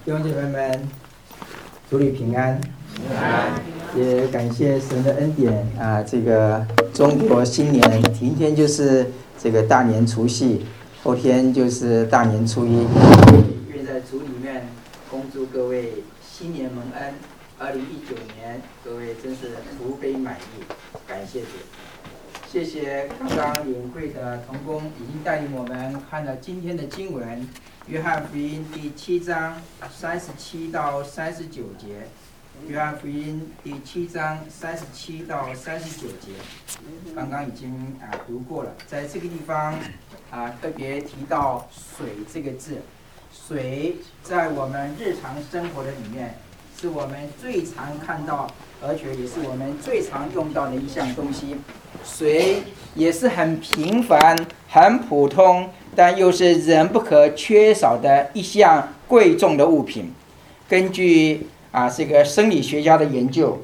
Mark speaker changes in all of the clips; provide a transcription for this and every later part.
Speaker 1: 弟兄姐妹们，主里平安。也感谢神的恩典啊！这个中国新年，明天就是这个大年除夕，后天就是大年初一。愿在主里面恭祝各位新年蒙恩，2019年各位真是福杯满溢，感谢主。谢谢刚刚领会的同工已经带领我们看了今天的经文，约翰福音第7章37到39节。约翰福音第7章37到39节，刚刚已经读过了。在这个地方特别提到水这个字，水在我们日常生活的里面，是我们最常看到，而且也是我们最常用到的一项东西。水也是很平凡、很普通，但又是人不可缺少的一项贵重的物品。根据这个生理学家的研究，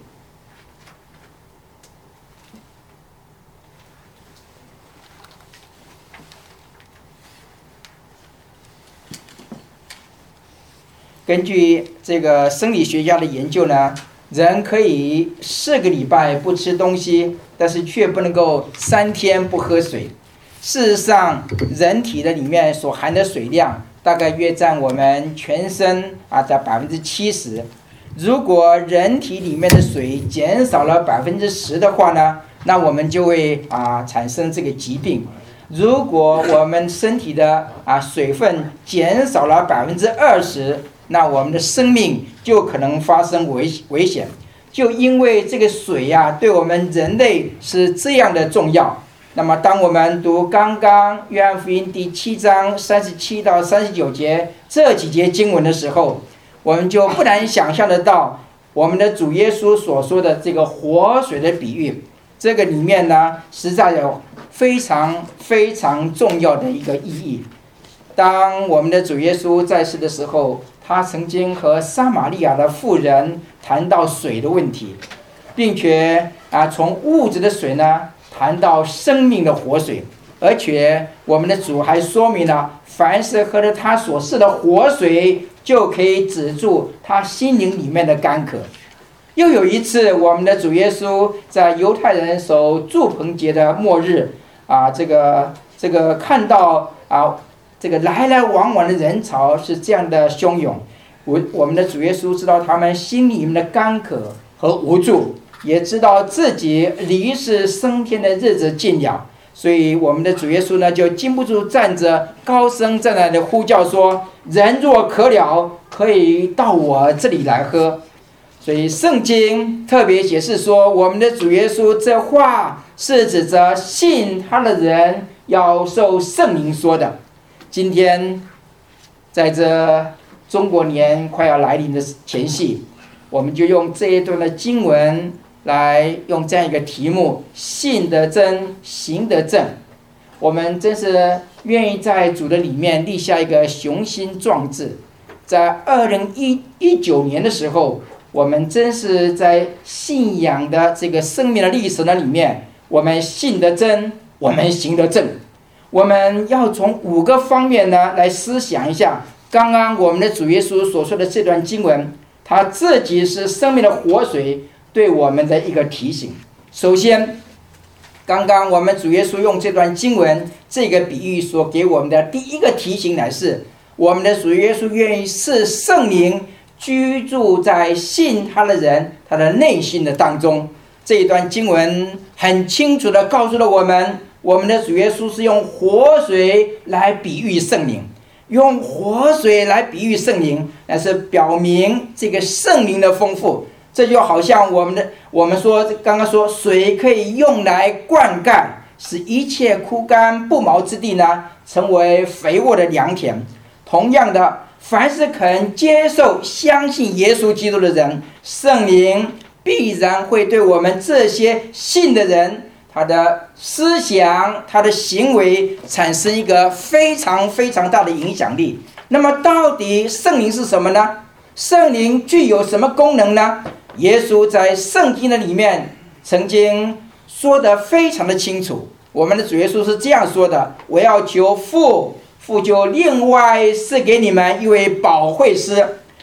Speaker 1: 呢，人可以4个礼拜不吃东西，但是却不能够3天不喝水。事实上，人体的里面所含的水量大概约占我们全身的70%。如果人体里面的水减少了10%的话呢，那我们就会产生这个疾病。如果我们身体的水分减少了20%，那我们的生命就可能发生危险。就因为这个水对我们人类是这样的重要。那么当我们读刚刚约翰福音第7章37到39节这几节经文的时候，我们就不难想象得到我们的主耶稣所说的这个活水的比喻，这个里面呢实在有非常非常重要的一个意义。当我们的主耶稣在世的时候，他曾经和撒玛利亚的妇人谈到水的问题，并且从物质的水呢谈到生命的活水，而且我们的主还说明了，凡是喝了他所赐的活水，就可以止住他心灵里面的干渴。又有一次，我们的主耶稣在犹太人守住棚节的末日这个看到这个来来往往的人潮是这样的汹涌，我们的主耶稣知道他们心里面的干渴和无助，也知道自己离世升天的日子近了，所以我们的主耶稣呢就禁不住站着高声在那里呼叫说，人若渴了，可以到我这里来喝。所以圣经特别解释说，我们的主耶稣这话是指着信他的人要受圣灵说的。今天在这中国年快要来临的前夕，我们就用这一段的经文来用这样一个题目，信得真，行得正。我们真是愿意在主的里面立下一个雄心壮志。在2019年的时候，我们真是在信仰的这个生命的历程的里面，我们信得真，我们行得正。我们要从5个方面呢来思想一下刚刚我们的主耶稣所说的这段经文，他自己是生命的活水对我们的一个提醒。首先，刚刚我们主耶稣用这段经文这个比喻所给我们的第一个提醒乃是，我们的主耶稣愿意赐圣灵居住在信他的人他的内心的当中。这一段经文很清楚地告诉了我们，我们的主耶稣是用活水来比喻圣灵，用活水来比喻圣灵，那是表明这个圣灵的丰富。这就好像我们说刚刚说水可以用来灌溉，使一切枯干不毛之地呢成为肥沃的良田。同样的，凡是肯接受相信耶稣基督的人，圣灵必然会对我们这些信的人，他的思想他的行为产生一个非常非常大的影响力。那么到底圣灵是什么呢？圣灵具有什么功能呢？耶稣在圣经的里面曾经说得非常的清楚。我们的主耶稣是这样说的，我要求父就另外赐给你们一位保惠师，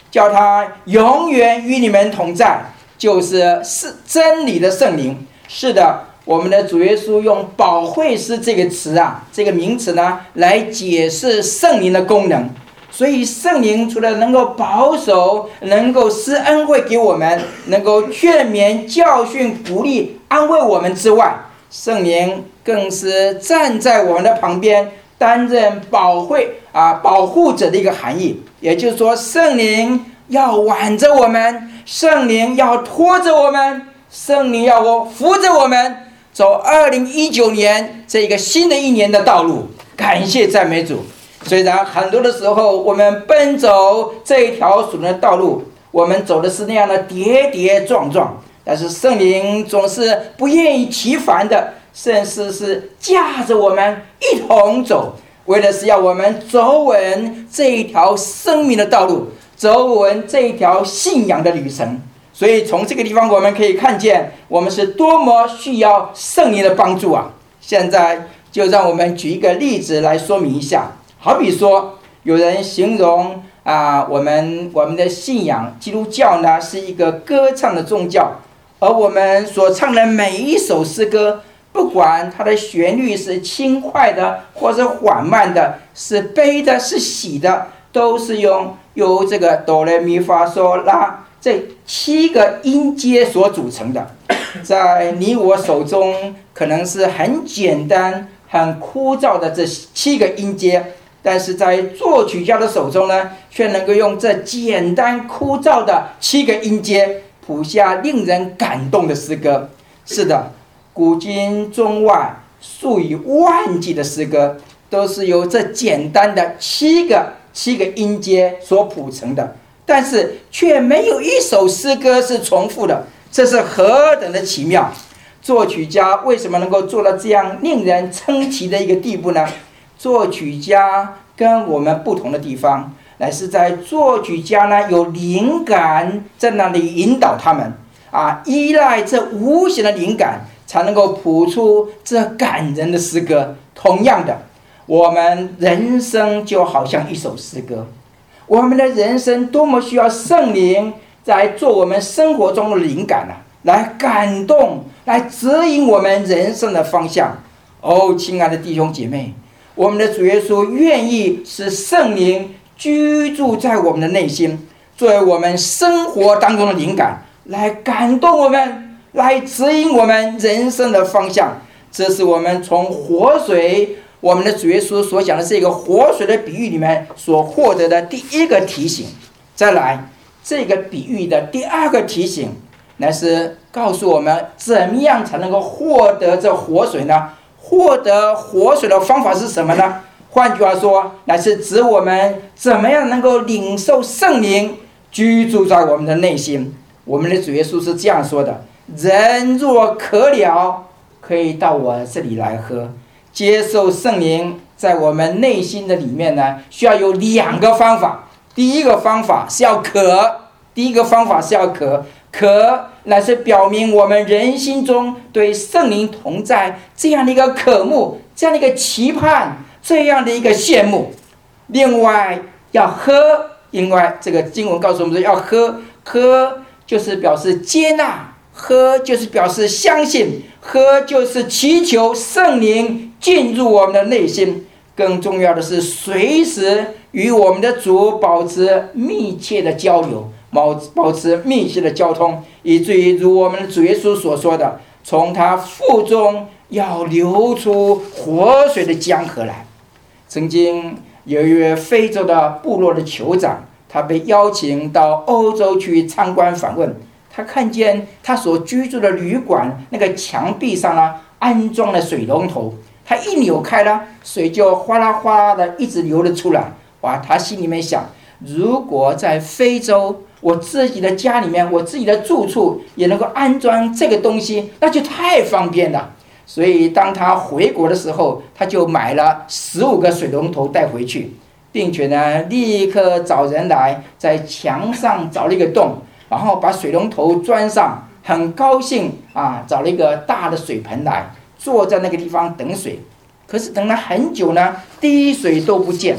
Speaker 1: 叫他永远与你们同在，就是真理的圣灵。是的，我们的主耶稣用保惠师这个词啊，这个名词呢，来解释圣灵的功能。所以圣灵除了能够保守，能够施恩惠给我们，能够劝勉、教训、鼓励、安慰我们之外，圣灵更是站在我们的旁边，担任保护者的一个含义。也就是说，圣灵要挽着我们，圣灵要拖着我们，圣灵要扶着我们走2019年这个新的一年的道路。感谢赞美主。虽然很多的时候我们奔走这一条属灵的道路，我们走的是那样的跌跌撞撞，但是圣灵总是不厌于其烦的，甚至是驾着我们一同走，为的是要我们走稳这一条生命的道路，走稳这一条信仰的旅程。所以从这个地方我们可以看见，我们是多么需要圣灵的帮助啊！现在就让我们举一个例子来说明一下。好比说，有人形容我们的信仰基督教呢是一个歌唱的宗教，而我们所唱的每一首诗歌，不管它的旋律是轻快的或是缓慢的，是悲的是喜的，都是由这个哆来咪发嗦拉这7个音阶所组成的。在你我手中可能是很简单很枯燥的这7个音阶，但是在作曲家的手中呢，却能够用这简单枯燥的7个音阶谱下令人感动的诗歌。是的，古今中外数以万计的诗歌，都是由这简单的7个音阶所谱成的，但是却没有一首诗歌是重复的，这是何等的奇妙！作曲家为什么能够做到这样令人称奇的一个地步呢？作曲家跟我们不同的地方，乃是在作曲家呢有灵感在那里引导他们依赖这无形的灵感，才能够谱出这感人的诗歌。同样的，我们人生就好像一首诗歌，我们的人生多么需要圣灵在做我们生活中的灵感来感动，来指引我们人生的方向。亲爱的弟兄姐妹，我们的主耶稣愿意使圣灵居住在我们的内心，作为我们生活当中的灵感，来感动我们，来指引我们人生的方向。这是我们从活水，我们的主耶稣所讲的这个活水的比喻里面所获得的第一个提醒。再来，这个比喻的第2个提醒，乃是告诉我们怎么样才能够获得这活水呢？获得活水的方法是什么呢？换句话说，乃是指我们怎么样能够领受圣灵居住在我们的内心。我们的主耶稣是这样说的：人若渴了，可以到我这里来喝。接受圣灵在我们内心的里面呢，需要有2个方法。第一个方法是要渴，渴乃是表明我们人心中对圣灵同在这样的一个渴慕，这样的一个期盼，这样的一个羡慕。另外要喝，因为这个经文告诉我们说要喝就是表示接纳，喝就是表示相信，喝就是祈求圣灵进入我们的内心。更重要的是随时与我们的主保持密切的交流，保持密切的交通，以至于如我们的主耶稣所说的，从他腹中要流出活水的江河来。曾经有一位非洲的部落的酋长，他被邀请到欧洲去参观访问，他看见他所居住的旅馆那个墙壁上呢安装了水龙头，他一扭开了，水就哗啦哗啦的一直流了出来。他心里面想，如果在非洲我自己的家里面，我自己的住处也能够安装这个东西，那就太方便了。所以当他回国的时候，他就买了15个水龙头带回去，并且呢立刻找人来在墙上凿了一个洞，然后把水龙头装上，很高兴找了一个大的水盆来，坐在那个地方等水。可是等了很久呢，滴水都不见。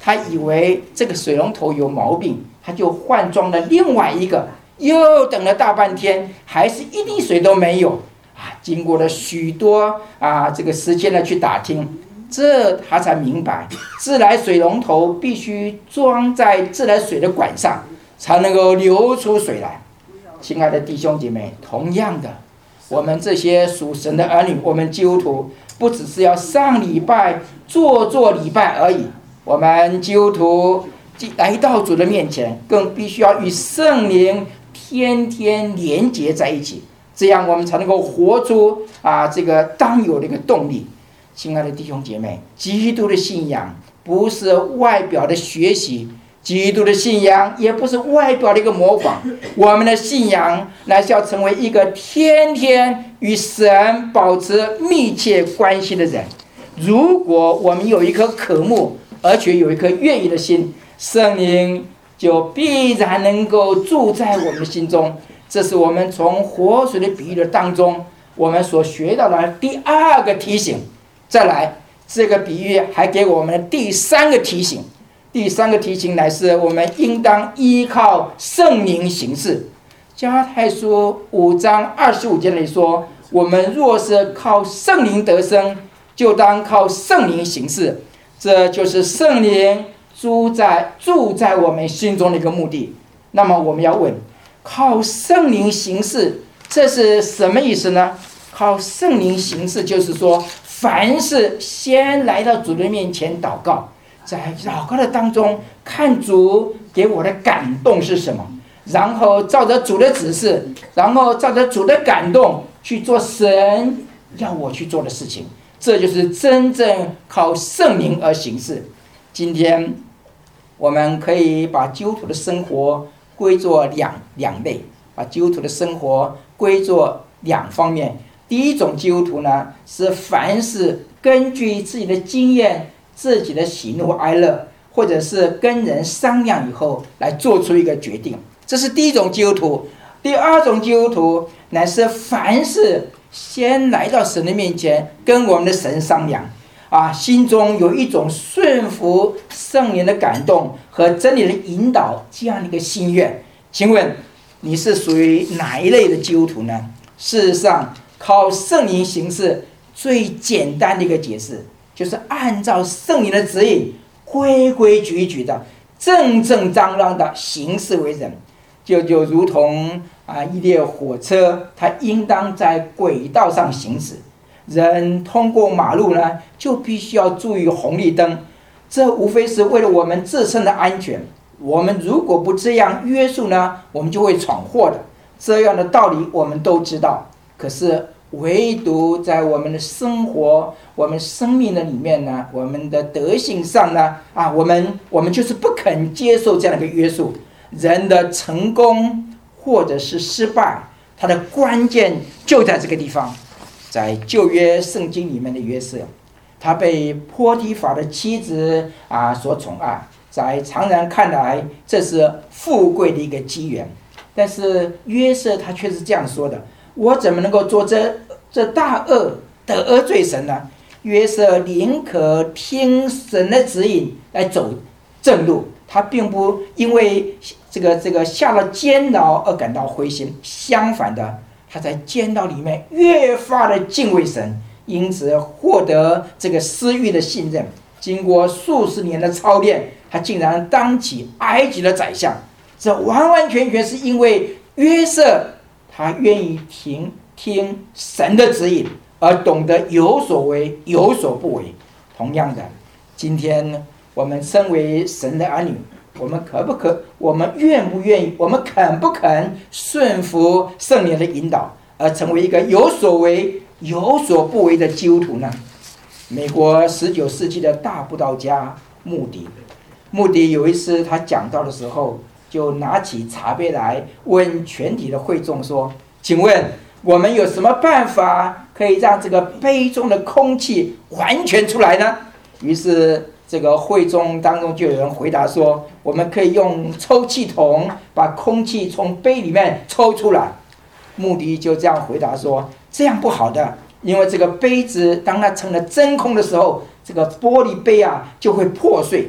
Speaker 1: 他以为这个水龙头有毛病，他就换装了另外一个，又等了大半天，还是一滴水都没有经过了许多这个时间去打听，这他才明白，自来水龙头必须装在自来水的管上，才能够流出水来。亲爱的弟兄姐妹，同样的，我们这些属神的儿女，我们基督徒不只是要上礼拜做礼拜而已，我们基督徒来到主的面前，更必须要与圣灵天天连结在一起，这样我们才能够活出这个当有的一个动力。亲爱的弟兄姐妹，基督的信仰不是外表的学习，基督的信仰也不是外表的一个模仿，我们的信仰乃是要成为一个天天与神保持密切关系的人。如果我们有一颗渴慕，而且有一颗愿意的心，圣灵就必然能够住在我们的心中。这是我们从活水的比喻的当中我们所学到的第二个提醒。再来，这个比喻还给我们第三个提醒。第三个提醒乃是我们应当依靠圣灵行事。加拉太书5章25节里说，我们若是靠圣灵得生，就当靠圣灵行事。这就是圣灵住在我们心中的一个目的。那么我们要问，靠圣灵行事，这是什么意思呢？靠圣灵行事就是说，凡事先来到主的面前祷告，在祷告的当中看主给我的感动是什么，然后照着主的指示，然后照着主的感动去做神要我去做的事情。这就是真正靠圣灵而行事。今天我们可以把基督徒的生活归作两类，把基督徒的生活归作两方面。第一种基督徒呢，是凡事根据自己的经验、自己的喜怒哀乐，或者是跟人商量以后来做出一个决定，这是第一种基督徒。第二种基督徒乃是凡事先来到神的面前，跟我们的神商量心中有一种顺服圣灵的感动和真理的引导这样的一个心愿。请问你是属于哪一类的基督徒呢？事实上，靠圣灵行事最简单的一个解释，就是按照圣灵的指引，规规矩矩的、正正当当的行事为人。就如同一列火车，它应当在轨道上行驶。人通过马路呢，就必须要注意红绿灯，这无非是为了我们自身的安全。我们如果不这样约束呢，我们就会闯祸的。这样的道理我们都知道，可是唯独在我们的生活、我们生命的里面呢，我们的德性上呢，我们就是不肯接受这样的一个约束。人的成功或者是失败，它的关键就在这个地方。在旧约圣经里面的约瑟，他被波提法的妻子所宠爱，在常人看来这是富贵的一个机缘，但是约瑟他却是这样说的：我怎么能够做这大恶得罪神呢？约瑟宁可听神的指引来走正路，他并不因为这个下了监牢而感到灰心，相反的，他在监牢里面越发的敬畏神，因此获得这个私欲的信任。经过数十年的操练，他竟然当起埃及的宰相。这完完全全是因为约瑟他愿意听神的指引，而懂得有所为有所不为。同样的，今天我们身为神的儿女，我们愿不愿意，我们肯不肯顺服圣灵的引导，而成为一个有所为有所不为的基督徒呢？美国19世纪的大布道家穆迪有一次他讲道的时候，就拿起茶杯来问全体的会众说：请问我们有什么办法可以让这个杯中的空气完全出来呢？于是这个会众当中就有人回答说：我们可以用抽气筒把空气从杯里面抽出来。穆迪就这样回答说：这样不好的，因为这个杯子当它成了真空的时候，这个玻璃杯就会破碎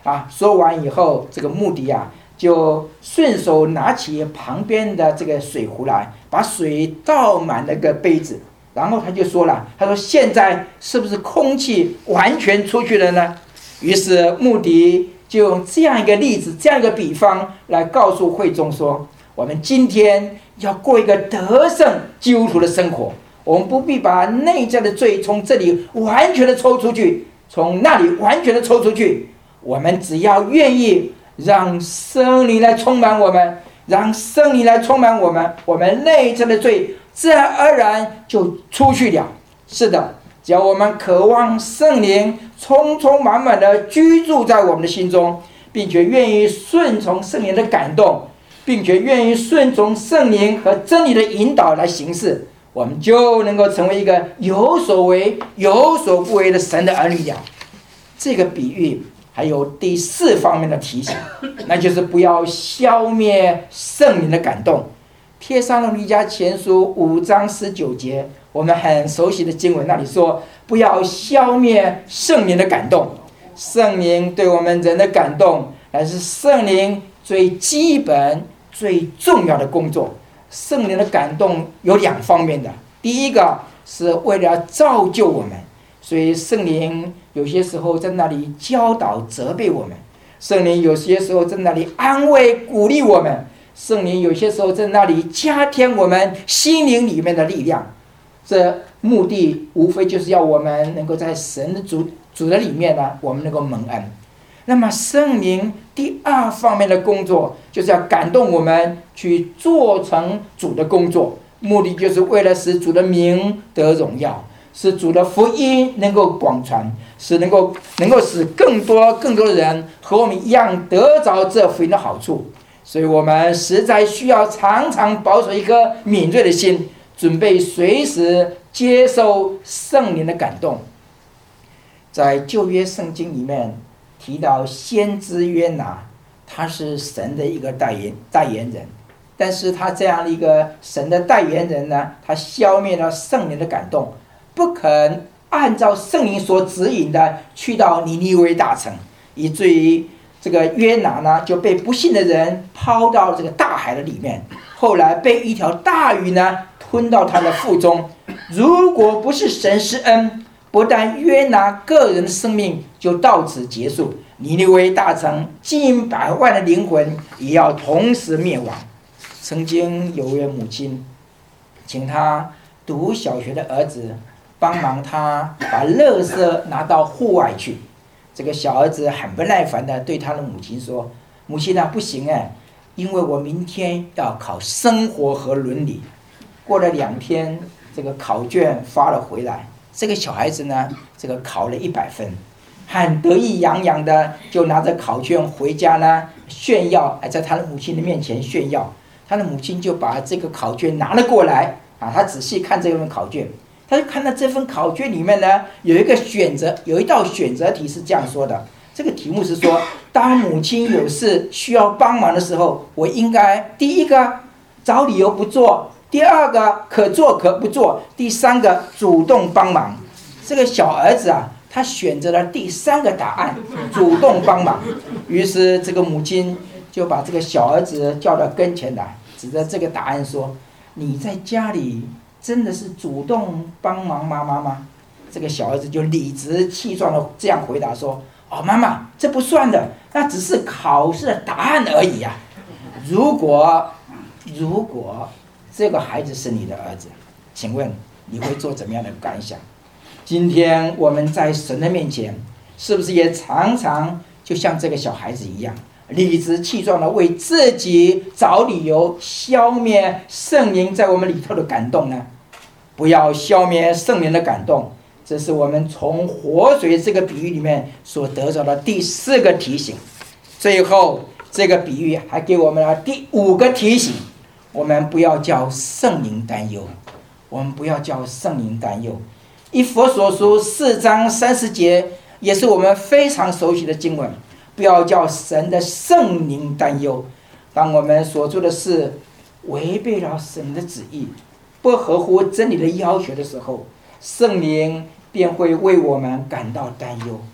Speaker 1: 说完以后，这个目的就顺手拿起旁边的这个水壶来，把水倒满了个杯子，然后他就说了，他说现在是不是空气完全出去了呢？于是目的就用这样一个例子，这样一个比方来告诉会众说，我们今天要过一个得胜基督徒的生活，我们不必把内在的罪从这里完全的抽出去，从那里完全的抽出去，我们只要愿意让圣灵来充满我们，让圣灵来充满我们，我们内在的罪自然而然就出去了。是的，只要我们渴望圣灵充充满满的居住在我们的心中，并且愿意顺从圣灵的感动，并且愿意顺从圣灵和真理的引导来行事，我们就能够成为一个有所为有所不为的神的儿女了。这个比喻还有第4方面的提醒，那就是不要消灭圣灵的感动。帖撒罗尼迦前书5章19节，我们很熟悉的经文，那里说不要消灭圣灵的感动。圣灵对我们人的感动，乃是圣灵最基本最重要的工作。圣灵的感动有2方面的，第一个是为了造就我们，所以圣灵有些时候在那里教导责备我们，圣灵有些时候在那里安慰鼓励我们，圣灵有些时候在那里加添我们心灵里面的力量。这目的无非就是要我们能够在神的主的里面我们能够蒙恩。那么圣灵第2方面的工作，就是要感动我们去做成主的工作，目的就是为了使主的名得荣耀，使主的福音能够广传，使能够使更多的人和我们一样得着这福音的好处。所以我们实在需要常常保守一颗敏锐的心，准备随时接受圣灵的感动。在旧约圣经里面提到先知约拿，他是神的一个代言人，但是他这样的一个神的代言人呢，他消灭了圣灵的感动，不肯按照圣灵所指引的去到尼尼微大城，以至于这个约拿呢就被不信的人抛到这个大海的里面，后来被一条大鱼呢吞到他的腹中。如果不是神施恩，不但约拿个人的生命就到此结束，尼尼微大城近百万的灵魂也要同时灭亡。曾经有位母亲请他读小学的儿子帮忙他把垃圾拿到户外去，这个小儿子很不耐烦的对他的母亲说，母亲不行因为我明天要考生活和伦理。过了2天，这个考卷发了回来，这个小孩子呢这个考了100分，很得意洋洋的就拿着考卷回家呢炫耀，在他的母亲的面前炫耀。他的母亲就把这个考卷拿了过来他仔细看这份考卷，他就看到这份考卷里面呢有一道选择题是这样说的，这个题目是说，当母亲有事需要帮忙的时候，我应该第一个找理由不做，第2个可做可不做，第3个主动帮忙。这个小儿子他选择了第3个答案，主动帮忙。于是这个母亲就把这个小儿子叫到跟前来，指着这个答案说，你在家里真的是主动帮忙妈妈吗？这个小儿子就理直气壮的这样回答说，妈妈，这不算的，那只是考试的答案而已如果这个孩子是你的儿子，请问你会做怎么样的感想？今天我们在神的面前，是不是也常常就像这个小孩子一样，理直气壮的为自己找理由，消灭圣灵在我们里头的感动呢？不要消灭圣灵的感动，这是我们从活水这个比喻里面所得到的第4个提醒。最后这个比喻还给我们了第5个提醒，我们不要叫圣灵担忧，我们不要叫圣灵担忧。以弗所书4章30节也是我们非常熟悉的经文，不要叫神的圣灵担忧。当我们所做的事违背了神的旨意，不合乎真理的要求的时候，圣灵便会为我们感到担忧。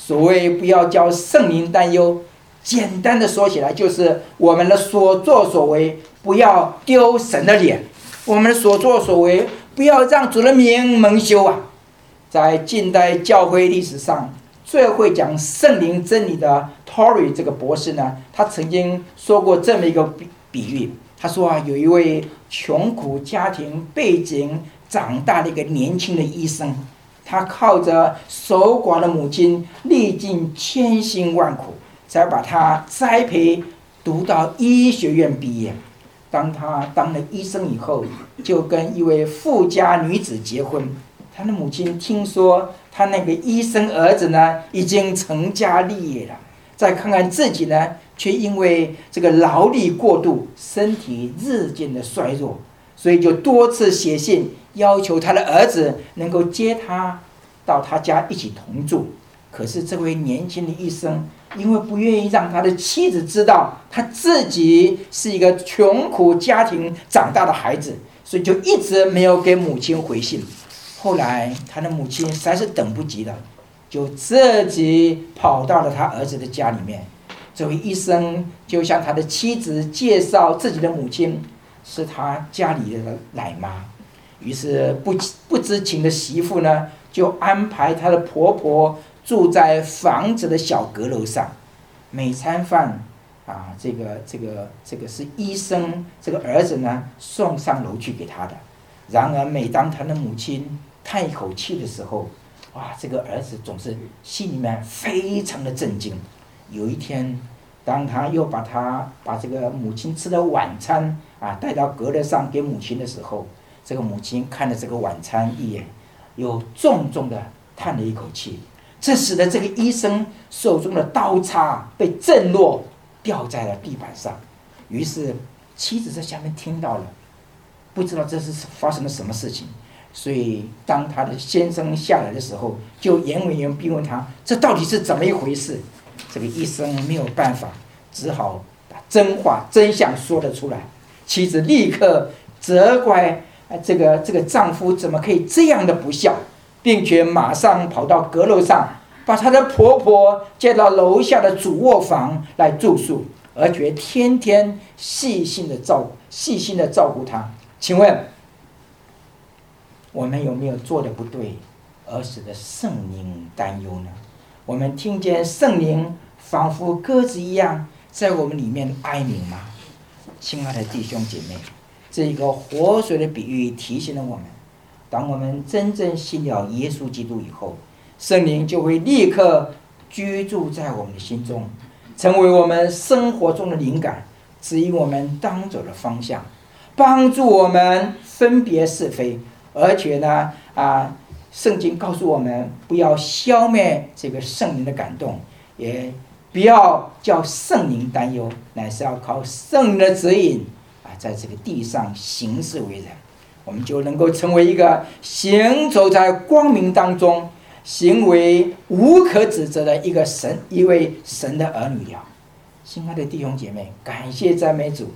Speaker 1: 所谓不要叫圣灵担忧，简单的说起来，就是我们的所作所为不要丢神的脸，我们的所作所为不要让主的名蒙羞啊！在近代教会历史上，最会讲圣灵真理的 Torrey 这个博士呢，他曾经说过这么一个比喻。他说啊，有一位穷苦家庭背景长大的一个年轻的医生，他靠着守寡的母亲历尽千辛万苦，才把他栽培读到医学院毕业。当他当了医生以后，就跟一位富家女子结婚。他的母亲听说他那个医生儿子呢，已经成家立业了，再看看自己呢，却因为这个劳力过度，身体日渐的衰弱，所以就多次写信要求他的儿子能够接他到他家一起同住。可是这位年轻的医生因为不愿意让他的妻子知道他自己是一个穷苦家庭长大的孩子，所以就一直没有给母亲回信。后来他的母亲实在是等不及了，就自己跑到了他儿子的家里面。这位医生就向他的妻子介绍自己的母亲是他家里的奶妈。于是不知情的媳妇呢，就安排她的婆婆住在房子的小阁楼上，每餐饭啊，这个是医生这个儿子呢送上楼去给他的。然而每当他的母亲叹一口气的时候，哇，这个儿子总是心里面非常的震惊。有一天，当他又把这个母亲吃的晚餐啊带到阁楼上给母亲的时候，这个母亲看了这个晚餐一眼，又重重的叹了一口气。这使得这个医生手中的刀叉被震落，掉在了地板上。于是妻子在下面听到了，不知道这是发生了什么事情，所以当他的先生下来的时候，就严文逼问他这到底是怎么一回事。这个医生没有办法，只好把真相说了出来。妻子立刻责怪这个丈夫怎么可以这样的不孝，并且马上跑到阁楼上，把她的婆婆接到楼下的主卧房来住宿，而且天天细心的照顾她。请问我们有没有做的不对，而使得圣灵担忧呢？我们听见圣灵仿佛鸽子一样在我们里面哀鸣吗？亲爱的弟兄姐妹，这个活水的比喻提醒了我们，当我们真正信了耶稣基督以后，圣灵就会立刻居住在我们的心中，成为我们生活中的灵感，指引我们当走的方向，帮助我们分别是非。而且呢圣经告诉我们，不要消灭这个圣灵的感动，也不要叫圣灵担忧，乃是要靠圣灵的指引在这个地上行事为人，我们就能够成为一个行走在光明当中，行为无可指责的一位神的儿女了。亲爱的弟兄姐妹，感谢赞美主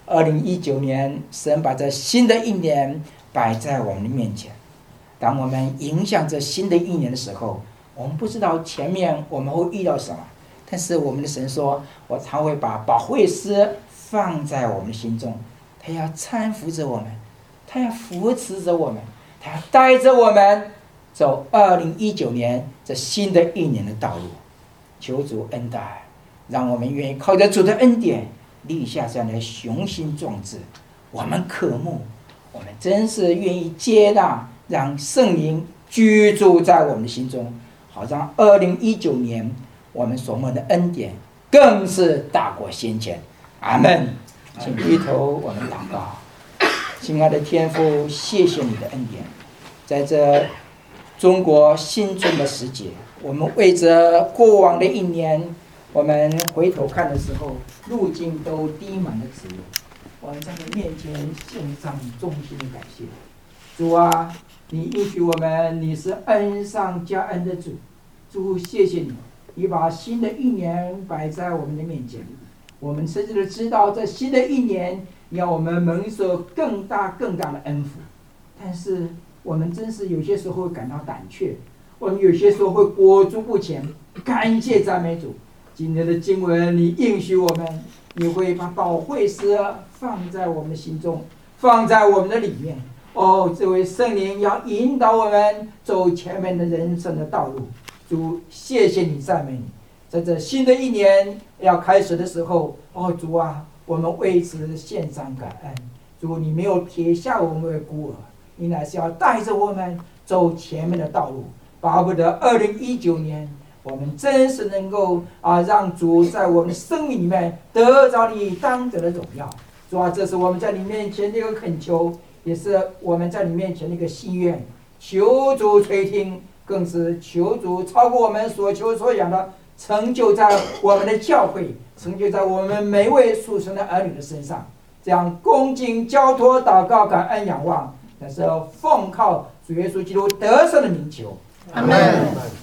Speaker 1: ，2019年神把这新的一年摆在我们的面前。当我们迎向这新的一年的时候，我们不知道前面我们会遇到什么，但是我们的神说，他会把保惠师放在我们的心中，他要搀扶着我们，他要扶持着我们，他要带着我们走2019年这新的一年的道路。求主恩待，让我们愿意靠着主的恩典立下这样的雄心壮志。我们渴慕，我们真是愿意接纳，让圣灵居住在我们的心中，好让2019年我们所蒙的恩典更是大过先前。阿们。请低头，我们祷告。亲爱的天父，谢谢你的恩典，在这中国新春的时节，我们为着过往的一年，我们回头看的时候，路径都滴满了指引，我们在你面前献上衷心的感谢。主啊，你应许我们，你是恩上加恩的主。主，谢谢你，你把新的一年摆在我们的面前。我们甚至都知道，这新的一年要我们蒙受更大的恩福，但是我们真是有些时候会感到胆怯，我们有些时候会裹足不前， 感谢赞美主。今天的经文，你应许我们，你会把保惠师放在我们的心中，放在我们的里面。哦，这位圣灵要引导我们走前面的人生的道路。主，谢谢你，赞美你。在这新的一年要开始的时候，哦，主啊，我们为此献上感恩。主，你没有撇下我们为孤儿，你乃是要带着我们走前面的道路。巴不得2019年，我们真是能够让主在我们的生命里面得着你当得的荣耀。主啊，这是我们在你面前的一个恳求，也是我们在你面前的一个心愿。求主垂听，更是求主超过我们所求所想的，成就在我们的教会，成就在我们每位属神的儿女的身上。这样恭敬交托祷告感恩仰望，那是奉靠主耶稣基督得胜的名求。阿门。